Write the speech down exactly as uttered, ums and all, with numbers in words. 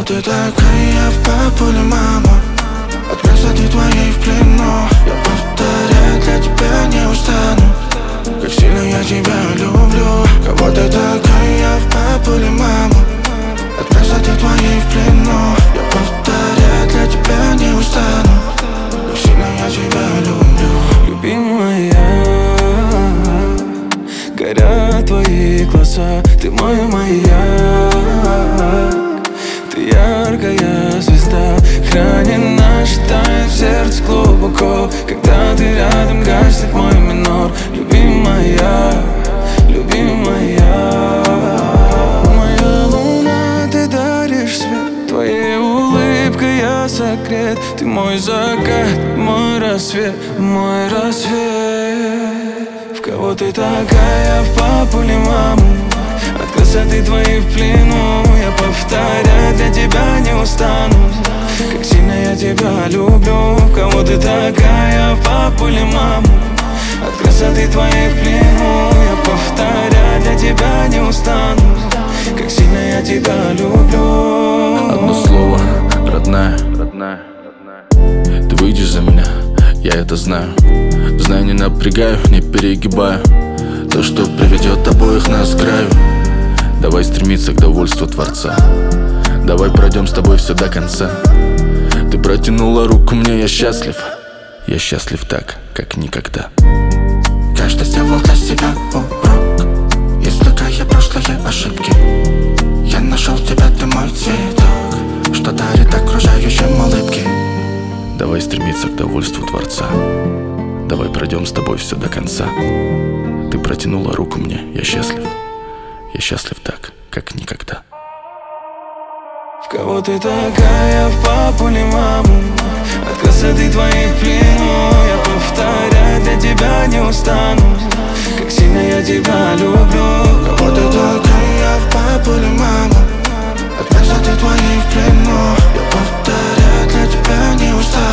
Кого ты такая, в папу или маму? От красоты твоей в плену. Я повторять для тебя не устану, как сильно я тебя люблю. Кого ты такая, в папу или маму? От красоты твоей в плену. Я повторять для тебя не устану, как сильно я тебя люблю. Любимая, горят твои глаза, ты мой маяк, ты яркая звезда, хранит наш тайны в сердце глубоко. Когда ты рядом, гаснет мой минор. Любимая, любимая, моя луна, ты даришь свет, твоей улыбкой я согрет. Ты мой закат, мой рассвет, мой рассвет. В кого ты такая, в папу или маму? От красоты твоей в плену. Я повторять для тебя не устану, как сильно я тебя люблю. В кого ты такая, в папу или маму? От красоты твоей в плену. Я повторять для тебя не устану, как сильно я тебя люблю. Одно слово, родная, родная. Ты выйдешь за меня, я это знаю. Знаю, не напрягаю, не перегибаю. То, что приведет обоих нас к краю. Давай стремиться к довольству Творца. Давай пройдем с тобой все до конца. Ты протянула руку мне, я счастлив. Я счастлив так, как никогда. Каждый сделал для себя урок, извлекая прошлые ошибки. Я нашел тебя, ты мой цветок, что дарит окружающим улыбки. Давай стремиться к довольству Творца. Давай пройдем с тобой все до конца. Ты протянула руку мне, я счастлив. Я счастлив так, как никогда. В кого ты такая, в папу или маму? От красоты твоей в плену. Я повторять для тебя не устану, как сильно я тебя люблю. Кого ты такая, в папу или маму? От красоты твоей в плену. Я повторять для тебя не устану.